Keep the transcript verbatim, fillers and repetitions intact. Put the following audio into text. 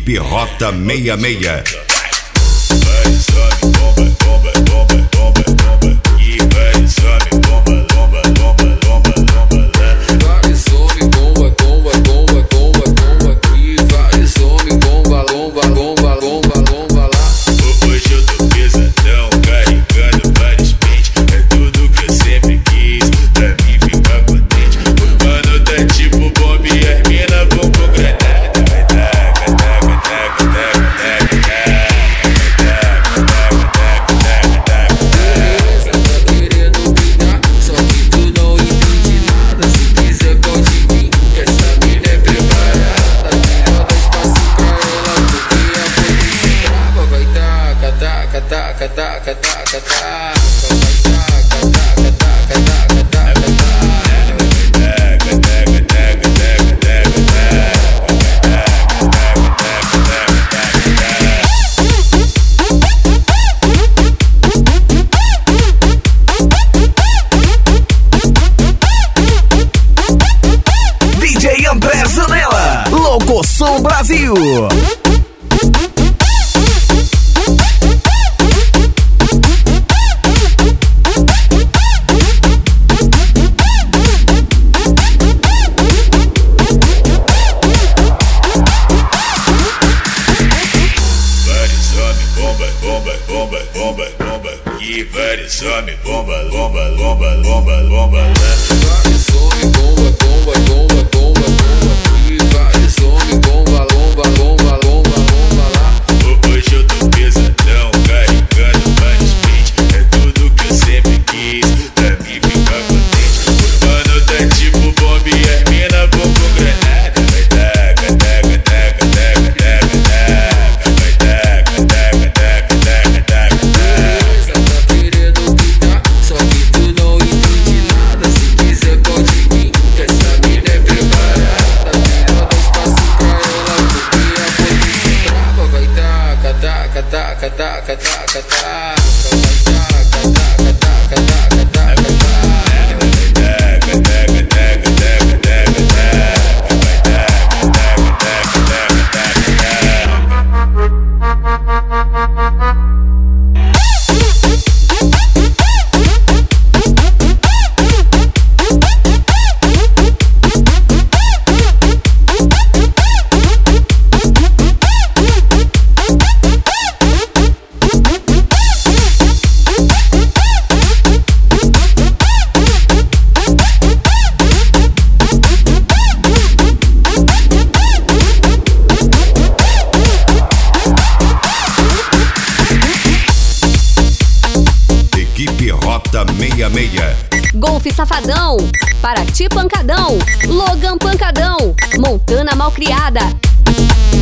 Equipe Rota sessenta e seis. Vai, sobe, bomba, bomba, bomba, bomba, bomba. E vai, sobe, bomba, bomba, bomba, bomba, bomba. Vai, sobe, bomba, bomba, bomba, bomba, bomba. E vai, sobe, bomba, bomba, bomba, bomba, bomba lá. Hoje eu tô pesadão, carregando vários pentes. É tudo que eu sempre quis, pra mim ficar contente. O mano tá tipo bomba e as mina bumbum granada. Vai taca, taca, taca, taca, taca, taca. Taca, taca, taca, taca. D J André Zanella, Locoção Brasil. E vários some bomba, bomba, bomba, bomba, bomba lá. Vários some bomba, bomba, bomba, bomba, bomba. E vários some bomba, bomba, bomba, bomba, bomba lá. Hoje eu tô pesadão, carregando vários pentes. É tudo que eu sempre quis, pra mim ficar contente. O mano tá tipo bomba e as mina bumbum granada. Vai taca, taca, taca, taca, taca, taca. Vai taca, taca, taca, taca, taca, taca. Taca, taca, taca, taca, taca. Taca, taca, taca, taca, taca, Equipe Rota sessenta e seis. Golfe Safadão, Paraty Pancadão, Logan Pancadão, Montana Malcriada.